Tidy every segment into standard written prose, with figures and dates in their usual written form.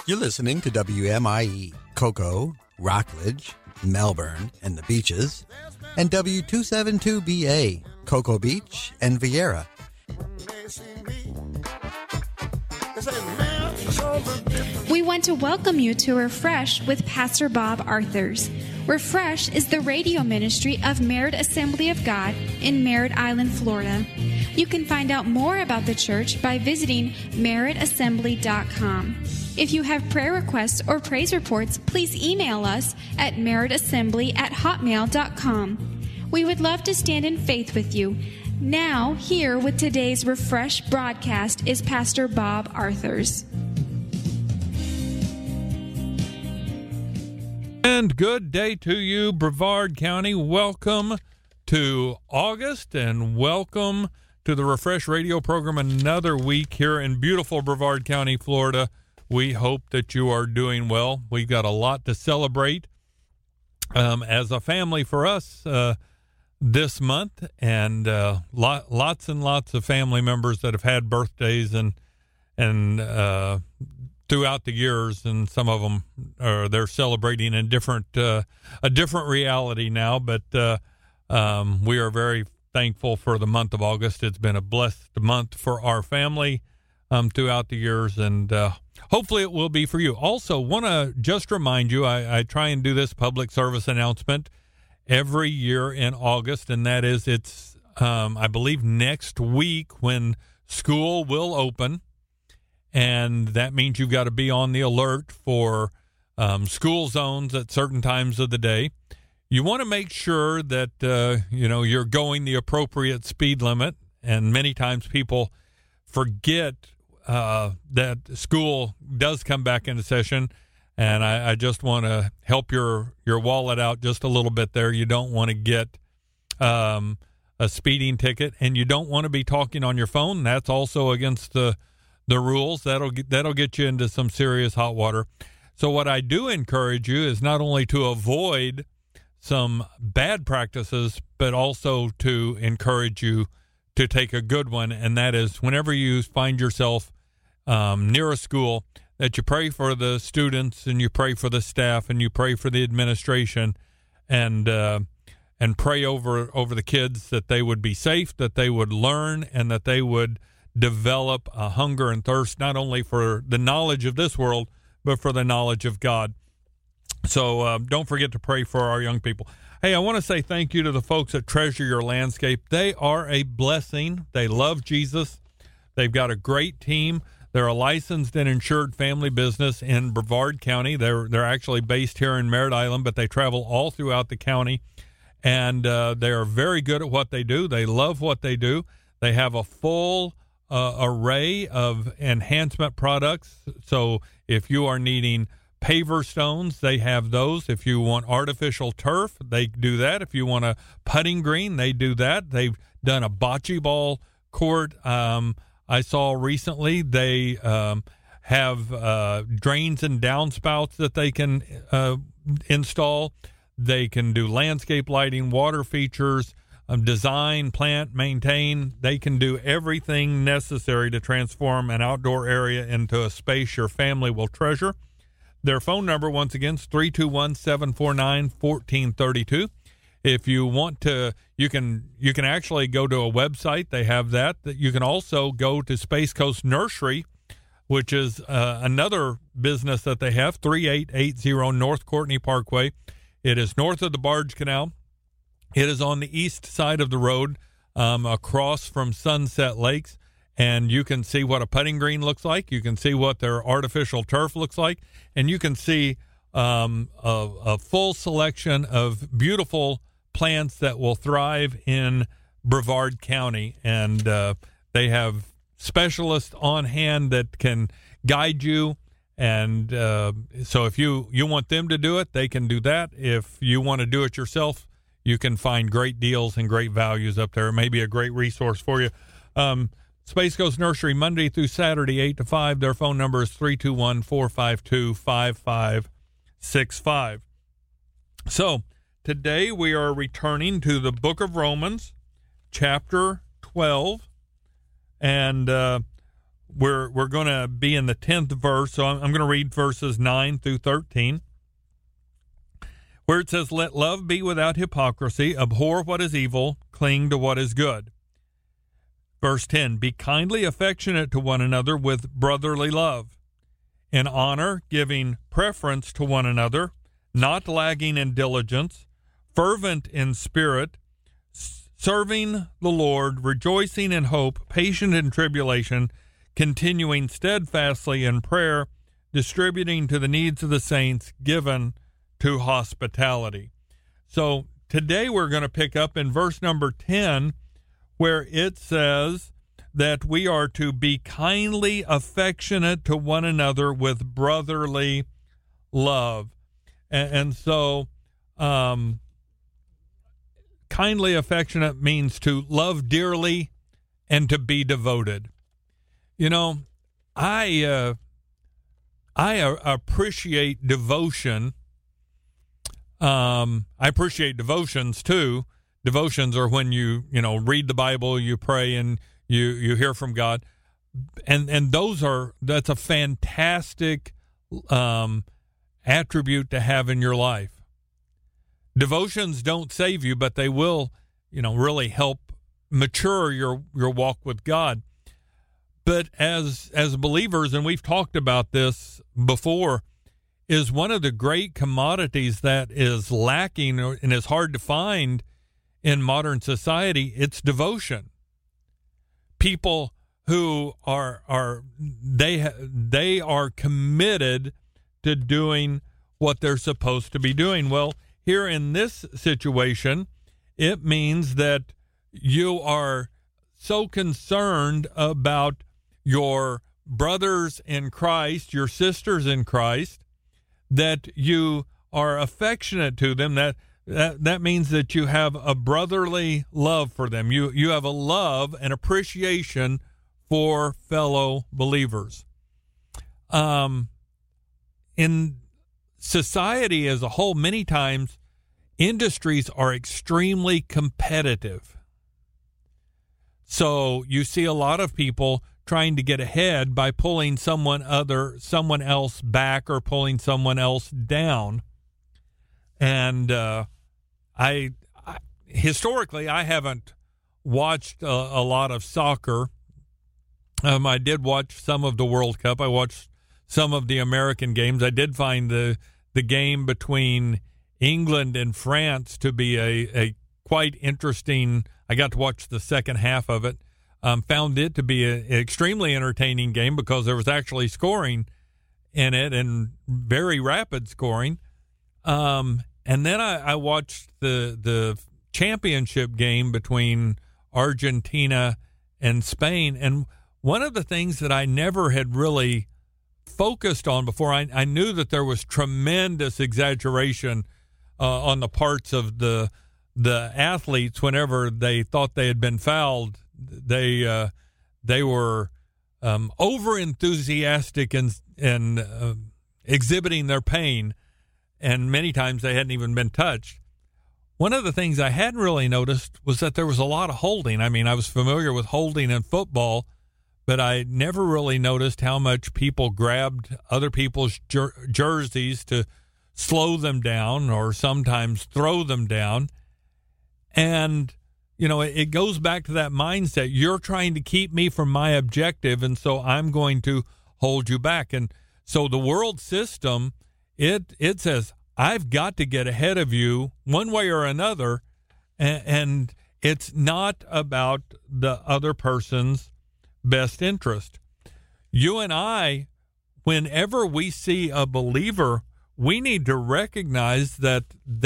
You're listening to WMIE, Cocoa, Rockledge, Melbourne, and the Beaches, and W272BA, Cocoa Beach, and Vieira. We want to welcome you to Refresh with Pastor Bob Arthurs. Refresh is the radio ministry of Merritt Assembly of God in Merritt Island, Florida. You can find out more about the church by visiting merrittassembly.com. If you have prayer requests or praise reports, please email us at merrittassembly@hotmail.com. We would love to stand in faith with you. Now, here with today's Refresh broadcast is Pastor Bob Arthurs. And good day to you, Brevard County. Welcome to August and welcome to the Refresh radio program another week here in beautiful Brevard County, Florida. We hope that you are doing well. We've got a lot to celebrate as a family for us this month, and lots and lots of family members that have had birthdays and throughout the years, and some of them they're celebrating in a different reality now. But we are very thankful for the month of August. It's been a blessed month for our family throughout the years, and hopefully it will be for you. Also, want to just remind you, I try and do this public service announcement every year in August, and that is it's, I believe, next week when school will open, and that means you've got to be on the alert for school zones at certain times of the day. You want to make sure that, you're going the appropriate speed limit, and many times people forget that school does come back into session, and I just want to help your wallet out just a little bit there. You don't want to get a speeding ticket, and you don't want to be talking on your phone. That's also against the rules. That'll get you into some serious hot water. So what I do encourage you is not only to avoid some bad practices, but also to encourage you to take a good one, and that is whenever you find yourself near a school, that you pray for the students and you pray for the staff and you pray for the administration, and pray over the kids that they would be safe, that they would learn, and that they would develop a hunger and thirst not only for the knowledge of this world, but for the knowledge of God. So don't forget to pray for our young people. Hey, I want to say thank you to the folks at Treasure Your Landscape. They are a blessing. They love Jesus. They've got a great team. They're a licensed and insured family business in Brevard County. They're actually based here in Merritt Island, but they travel all throughout the county, and they are very good at what they do. They love what they do. They have a full array of enhancement products. So if you are needing paver stones, they have those. If you want artificial turf, they do that. If you want a putting green, they do that. They've done a bocce ball court. I saw recently they have drains and downspouts that they can install. They can do landscape lighting, water features, design, plant, maintain. They can do everything necessary to transform an outdoor area into a space your family will treasure. Their phone number, once again, is 321-749-1432. If you want to, you can actually go to a website. They have that. You can also go to Space Coast Nursery, which is another business that they have, 3880 North Courtney Parkway. It is north of the Barge Canal. It is on the east side of the road, across from Sunset Lakes, and you can see what a putting green looks like. You can see what their artificial turf looks like, and you can see a full selection of beautiful plants that will thrive in Brevard County, and they have specialists on hand that can guide you. And so if you want them to do it, they can do that. If you want to do it yourself, you can find great deals and great values up there. It may be a great resource for you. Space Coast Nursery, Monday through Saturday, 8 to 5. Their phone number is 321-452-5565. So today we are returning to the book of Romans, chapter 12. And we're going to be in the 10th verse, so I'm going to read verses 9 through 13, where it says, "Let love be without hypocrisy, abhor what is evil, cling to what is good." Verse 10, "Be kindly affectionate to one another with brotherly love, in honor, giving preference to one another, not lagging in diligence, fervent in spirit, serving the Lord, rejoicing in hope, patient in tribulation, continuing steadfastly in prayer, distributing to the needs of the saints, given to hospitality." So today we're going to pick up in verse number 10, where it says that we are to be kindly affectionate to one another with brotherly love. And so kindly affectionate means to love dearly and to be devoted. You know, I appreciate devotion. I appreciate devotions too. Devotions are when you read the Bible, you pray, and you hear from God, and that's a fantastic attribute to have in your life. Devotions don't save you, but they will, really help mature your walk with God. But as believers, and we've talked about this before, is one of the great commodities that is lacking and is hard to find in modern society. It's devotion. People who are committed to doing what they're supposed to be doing. Well, here in this situation, it means that you are so concerned about your brothers in Christ, your sisters in Christ, that you are affectionate to them. That means that you have a brotherly love for them. You have a love and appreciation for fellow believers. In society as a whole, many times industries are extremely competitive. So you see a lot of people trying to get ahead by pulling someone else back or pulling someone else down. And I historically, I haven't watched a lot of soccer. I did watch some of the World Cup. I watched some of the American games. I did find the game between England and France to be a quite interesting. I got to watch the second half of it. Found it to be an extremely entertaining game because there was actually scoring in it and very rapid scoring. And then I watched the championship game between Argentina and Spain. And one of the things that I never had really focused on before, I knew that there was tremendous exaggeration on the parts of the athletes whenever they thought they had been fouled. They were over enthusiastic and exhibiting their pain, and many times they hadn't even been touched. One of the things I hadn't really noticed was that there was a lot of holding. I mean, I was familiar with holding in football, but I never really noticed how much people grabbed other people's jerseys to slow them down or sometimes throw them down. And, it goes back to that mindset. You're trying to keep me from my objective, and so I'm going to hold you back. And so the world system, it says, I've got to get ahead of you one way or another, and it's not about the other person's best interest. You and I, whenever we see a believer, we need to recognize that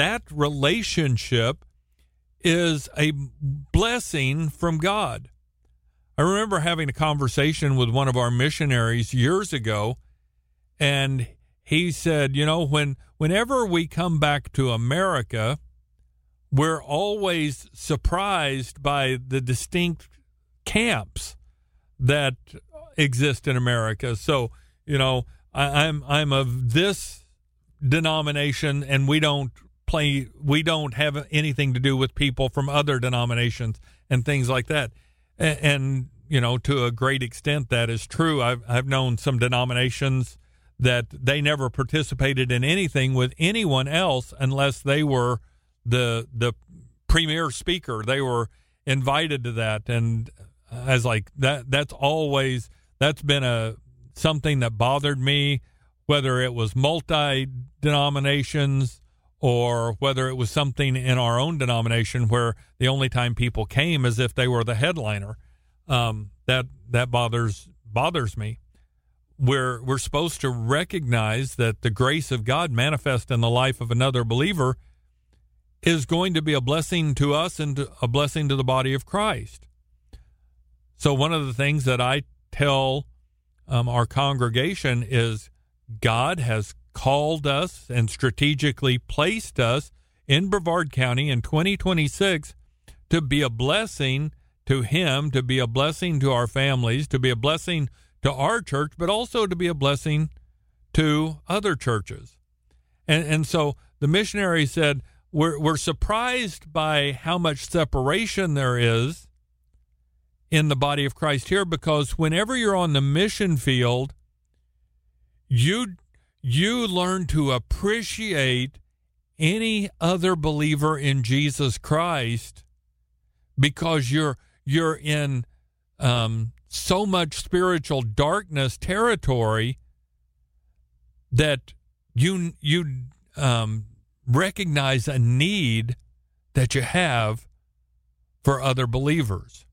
relationship is a blessing from God. I remember having a conversation with one of our missionaries years ago, and he said, whenever we come back to America, we're always surprised by the distinct camps that exist in America. So, I'm of this denomination, and we don't have anything to do with people from other denominations and things like that. And to a great extent that is true. I've known some denominations that they never participated in anything with anyone else unless they were the premier speaker. They were invited to that, and I was like, that's been something that bothered me, whether it was multi-denominations or whether it was something in our own denomination where the only time people came is if they were the headliner. That bothers me. We're supposed to recognize that the grace of God manifest in the life of another believer is going to be a blessing to us and a blessing to the body of Christ. So one of the things that I tell our congregation is God has called us and strategically placed us in Brevard County in 2026 to be a blessing to Him, to be a blessing to our families, to be a blessing to our church, but also to be a blessing to other churches. And so the missionary said, we're surprised by how much separation there is in the body of Christ here, because whenever you're on the mission field, you learn to appreciate any other believer in Jesus Christ because you're in so much spiritual darkness territory that you recognize a need that you have for other believers.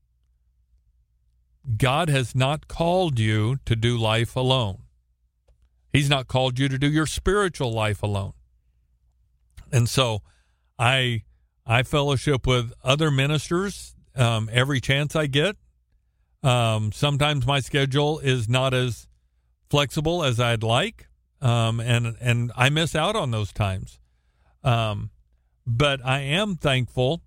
God has not called you to do life alone. He's not called you to do your spiritual life alone. And so I fellowship with other ministers every chance I get. Sometimes my schedule is not as flexible as I'd like, and I miss out on those times. But I am thankful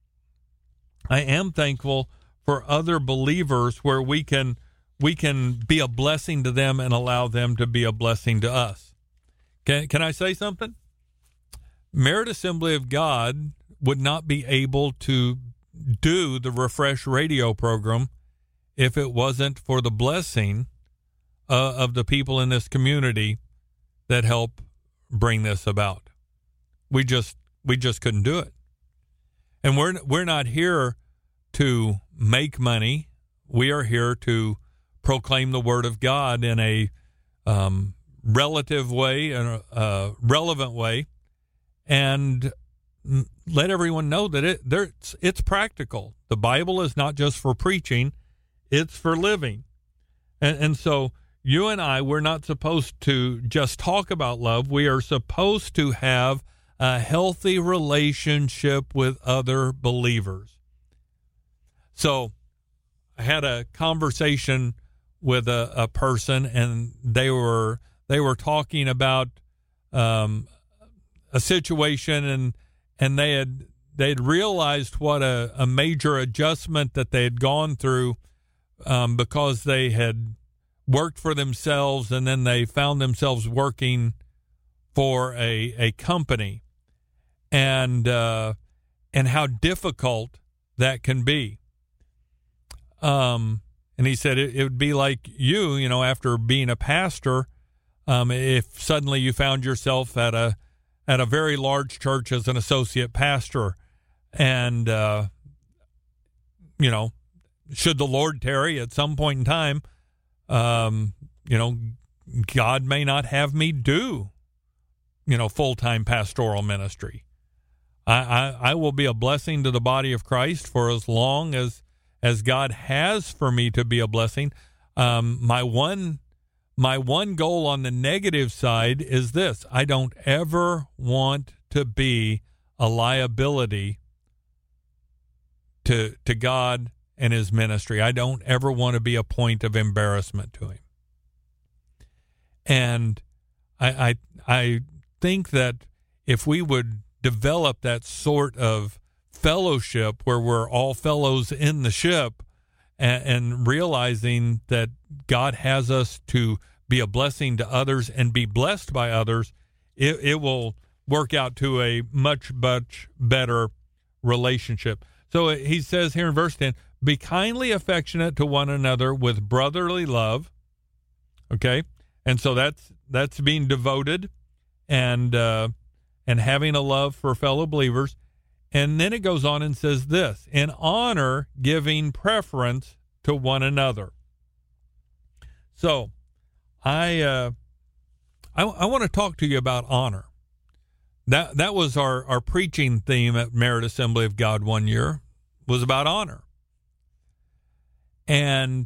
for other believers where we can be a blessing to them and allow them to be a blessing to us. Can I say something? Merit Assembly of God would not be able to do the Refresh radio program if it wasn't for the blessing of the people in this community that help bring this about. We just couldn't do it. And we're not here to make money. We are here to proclaim the Word of God in a relative way, and a relevant way, and let everyone know that it's practical. The Bible is not just for preaching, it's for living. And so you and I, we're not supposed to just talk about love. We are supposed to have a healthy relationship with other believers. So I had a conversation with a person, and they were talking about a situation, and they had realized what a major adjustment that they had gone through because they had worked for themselves, and then they found themselves working for a company, and how difficult that can be. And he said it would be like you after being a pastor, if suddenly you found yourself at a very large church as an associate pastor, and should the Lord tarry at some point in time, God may not have me do full-time pastoral ministry. I will be a blessing to the body of Christ for as long as God has for me to be a blessing. My one goal on the negative side is this: I don't ever want to be a liability to God and His ministry. I don't ever want to be a point of embarrassment to Him. And I think that if we would develop that sort of fellowship where we're all fellows in the ship, and realizing that God has us to be a blessing to others and be blessed by others, it will work out to a much, much better relationship. So he says here in verse 10, be kindly affectionate to one another with brotherly love. Okay, and so that's being devoted and having a love for fellow believers. And then it goes on and says this: in honor, giving preference to one another. So I want to talk to you about honor. That was our preaching theme at Merit Assembly of God one year, was about honor. And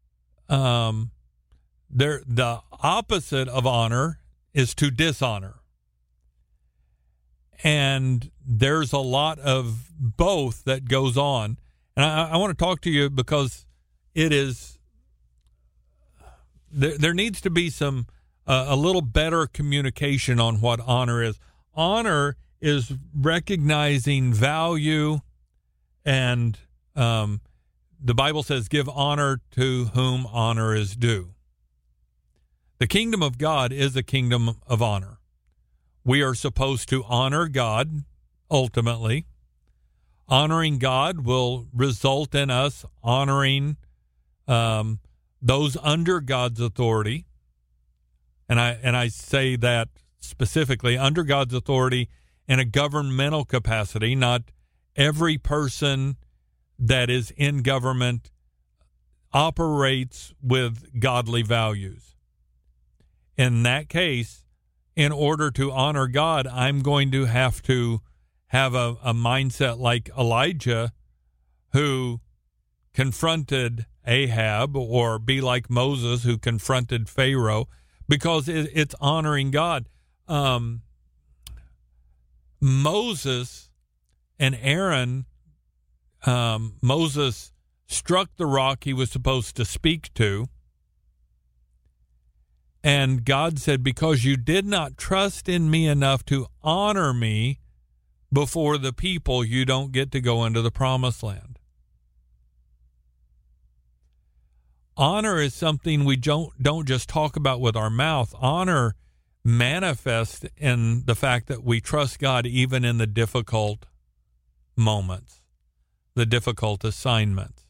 the opposite of honor is to dishonor. And there's a lot of both that goes on. And I want to talk to you because it is, there needs to be some, a little better communication on what honor is. Honor is recognizing value, and the Bible says, give honor to whom honor is due. The kingdom of God is a kingdom of honor. We are supposed to honor God ultimately. Honoring God will result in us honoring those under God's authority. And I say that specifically, under God's authority in a governmental capacity. Not every person that is in government operates with godly values. In that case, in order to honor God, I'm going to have a mindset like Elijah, who confronted Ahab, or be like Moses, who confronted Pharaoh, because it's honoring God. Moses and Aaron, Moses struck the rock he was supposed to speak to, and God said, because you did not trust in me enough to honor me before the people, you don't get to go into the promised land. Honor is something we don't just talk about with our mouth. Honor manifests in the fact that we trust God even in the difficult moments, the difficult assignments.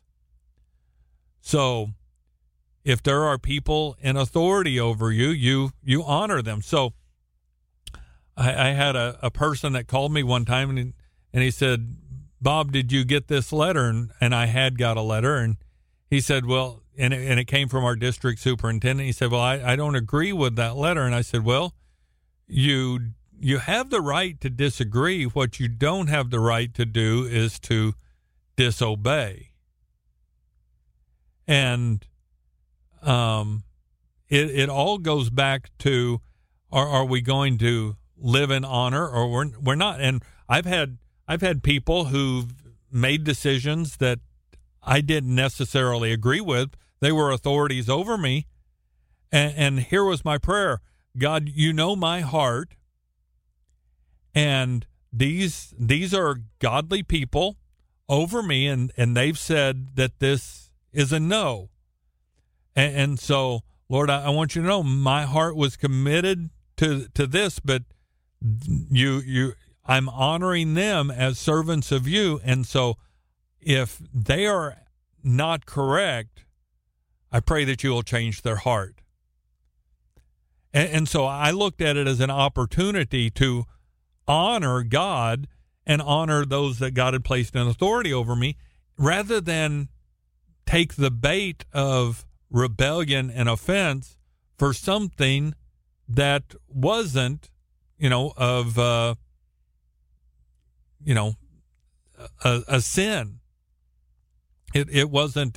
So if there are people in authority over you, you honor them. So I had a person that called me one time, and he said, Bob, did you get this letter? And I had got a letter, and he said, well, and it came from our district superintendent. He said, well, I don't agree with that letter. And I said, well, you have the right to disagree. What you don't have the right to do is to disobey. And it all goes back to, are we going to live in honor, or we're not? And I've had people who've made decisions that I didn't necessarily agree with. They were authorities over me. And here was my prayer: God, you know my heart, and these are godly people over me, and they've said that this is a no. And so, Lord, I want you to know my heart was committed to this, but I'm honoring them as servants of you. And so if they are not correct, I pray that you will change their heart. And so I looked at it as an opportunity to honor God and honor those that God had placed in authority over me, rather than take the bait of rebellion and offense for something that wasn't, a sin. It wasn't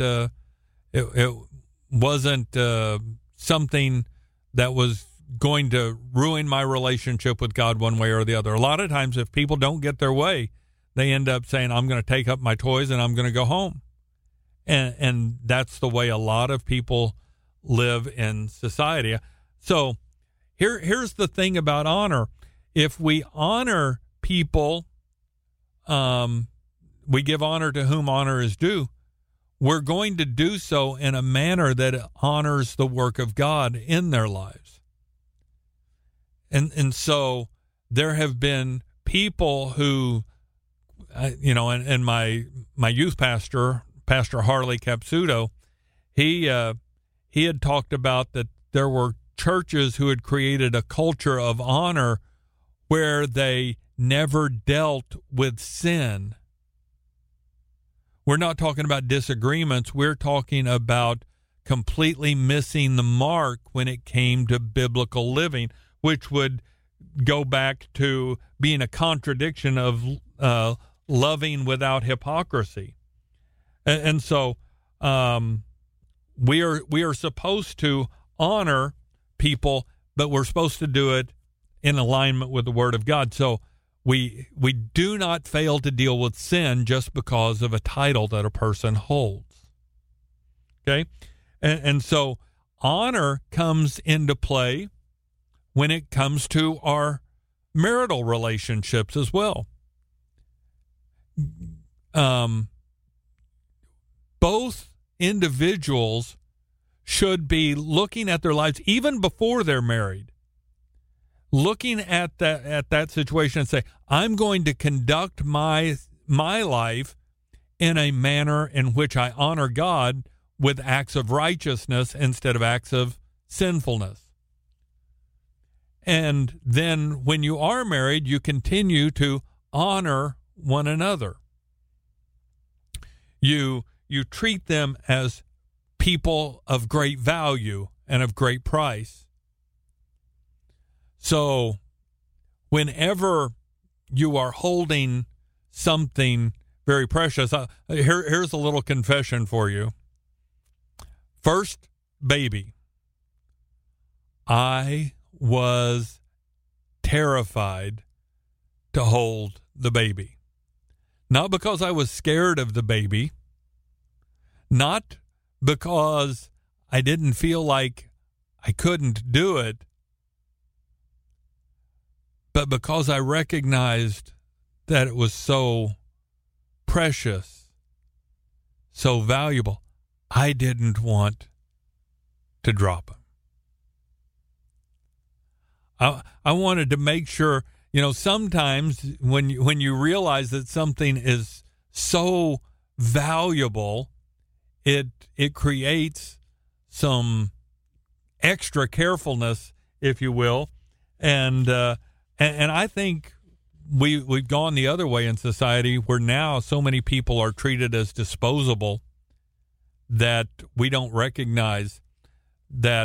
something that was going to ruin my relationship with God one way or the other. A lot of times, if people don't get their way, they end up saying, I'm going to take up my toys and I'm going to go home. And that's the way a lot of people live in society. So here's the thing about honor. If we honor people, we give honor to whom honor is due. We're going to do so in a manner that honors the work of God in their lives. And so there have been people who, and my youth pastor Pastor Harley Capsuto, he had talked about that there were churches who had created a culture of honor where they never dealt with sin. We're not talking about disagreements. We're talking about completely missing the mark when it came to biblical living, which would go back to being a contradiction of loving without hypocrisy. And so we are supposed to honor people, but we're supposed to do it in alignment with the Word of God. So we do not fail to deal with sin just because of a title that a person holds. Okay? And so honor comes into play when it comes to our marital relationships as well. Both individuals should be looking at their lives even before they're married, looking at that situation and say, I'm going to conduct my life in a manner in which I honor God with acts of righteousness instead of acts of sinfulness. And then when you are married, you continue to honor one another. You treat them as people of great value and of great price. So whenever you are holding something very precious, here's a little confession for you. First baby, I was terrified to hold the baby. Not because I was scared of the baby, not because I didn't feel like I couldn't do it, but because I recognized that it was so precious, so valuable. I didn't want to drop him. I wanted to make sure, sometimes when you realize that something is so valuable, it creates some extra carefulness, if you will, and I think we've gone the other way in society, where now so many people are treated as disposable that we don't recognize that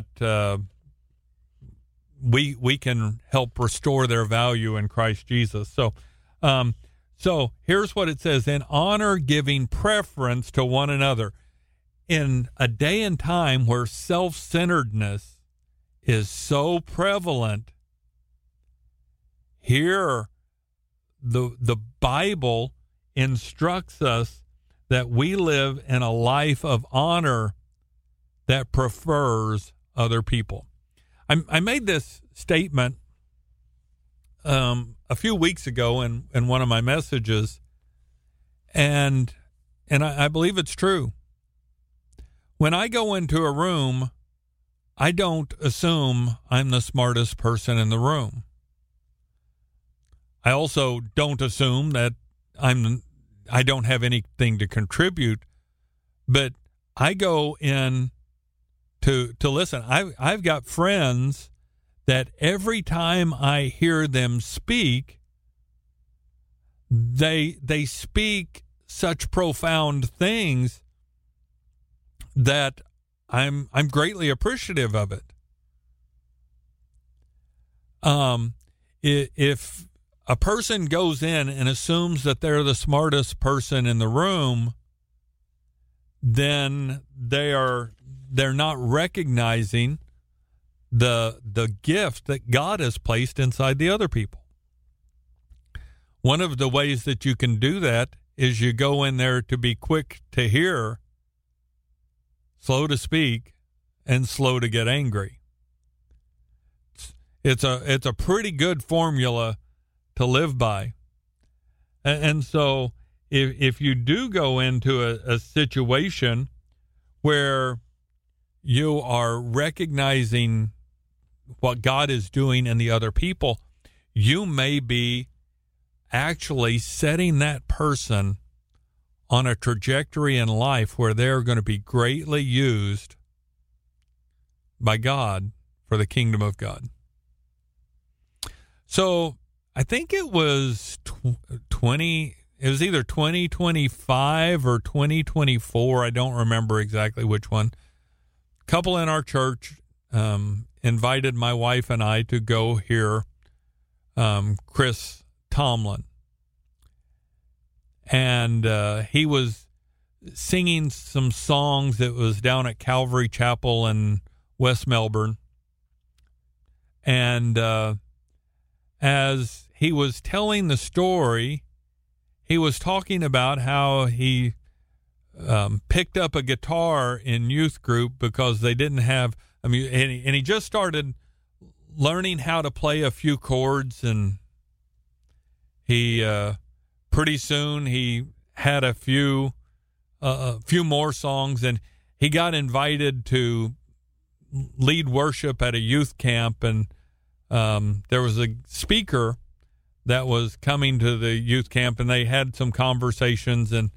we can help restore their value in Christ Jesus. So here's what it says: in honor, giving preference to one another. In a day and time where self-centeredness is so prevalent, here the Bible instructs us that we live in a life of honor that prefers other people. I made this statement a few weeks ago in one of my messages, and I believe it's true. When I go into a room, I don't assume I'm the smartest person in the room. I also don't assume that I don't have anything to contribute, but I go in to listen. I've got friends that every time I hear them speak, they speak such profound things that I'm greatly appreciative of it. If a person goes in and assumes that they're the smartest person in the room, then they're not recognizing the gift that God has placed inside the other people. One of the ways that you can do that is you go in there to be quick to hear, slow to speak, and slow to get angry. It's a pretty good formula to live by. And so if you do go into a situation where you are recognizing what God is doing in the other people, you may be actually setting that person on a trajectory in life where they're going to be greatly used by God for the kingdom of God. So I think it was it was either 2025 or 2024. I don't remember exactly which one. A couple in our church invited my wife and I to go hear Chris Tomlin. And he was singing some songs that was down at Calvary Chapel in West Melbourne. And as he was telling the story, he was talking about how he picked up a guitar in youth group because they didn't have, and he just started learning how to play a few chords, and he pretty soon he had a few more songs, and he got invited to lead worship at a youth camp, and there was a speaker that was coming to the youth camp, and they had some conversations, and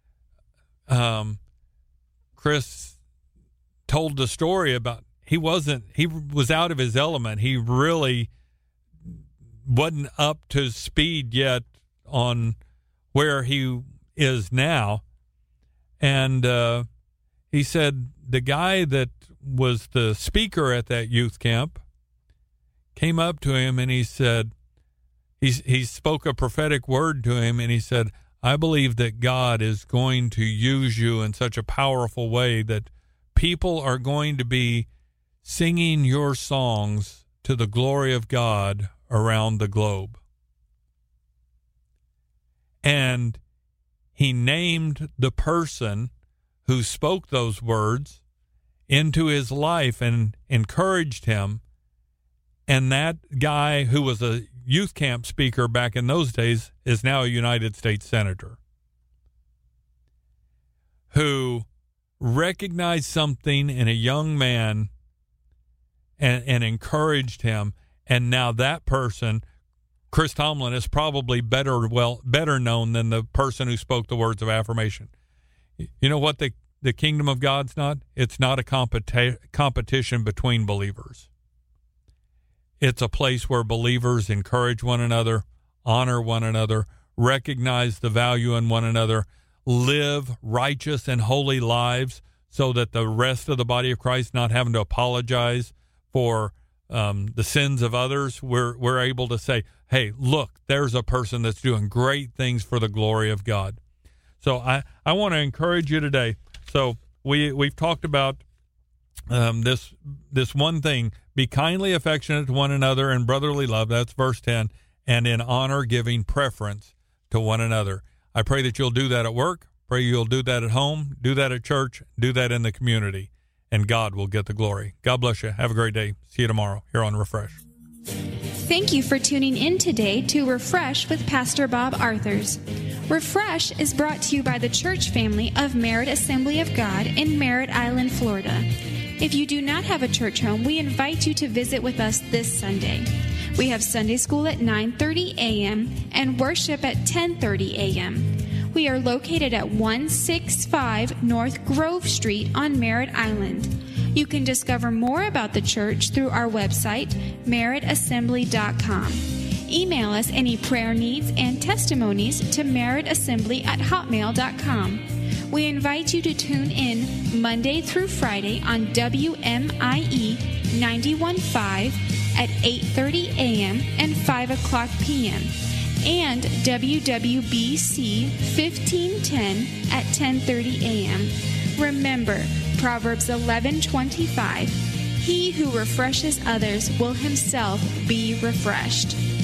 Chris told the story about he was out of his element. He really wasn't up to speed yet on where he is now. And he said the guy that was the speaker at that youth camp came up to him, and he said, he spoke a prophetic word to him, and he said, I believe that God is going to use you in such a powerful way that people are going to be singing your songs to the glory of God around the globe. And he named the person who spoke those words into his life and encouraged him. And that guy, who was a youth camp speaker back in those days, is now a United States Senator, who recognized something in a young man and encouraged him. And now that person, Chris Tomlin, is probably better known than the person who spoke the words of affirmation. You know what the kingdom of God's not? It's not a competition between believers. It's a place where believers encourage one another, honor one another, recognize the value in one another, live righteous and holy lives so that the rest of the body of Christ not having to apologize for the sins of others. We're able to say, hey, look, there's a person that's doing great things for the glory of God. So I want to encourage you today. So we've talked about this one thing: be kindly affectionate to one another in brotherly love. That's verse 10. And in honor, giving preference to one another. I pray that you'll do that at work. Pray you'll do that at home. Do that at church. Do that in the community. And God will get the glory. God bless you. Have a great day. See you tomorrow here on Refresh. Thank you for tuning in today to Refresh with Pastor Bob Arthurs. Refresh is brought to you by the church family of Merritt Assembly of God in Merritt Island, Florida. If you do not have a church home, we invite you to visit with us this Sunday. We have Sunday school at 9:30 a.m. and worship at 10:30 a.m. We are located at 165 North Grove Street on Merritt Island. You can discover more about the church through our website, merrittassembly.com. Email us any prayer needs and testimonies to merrittassembly@hotmail.com. We invite you to tune in Monday through Friday on WMIE 91.5 at 8:30 a.m. and 5 o'clock p.m. and WWBC 1510 at 10:30 a.m. Remember, Proverbs 11:25, he who refreshes others will himself be refreshed.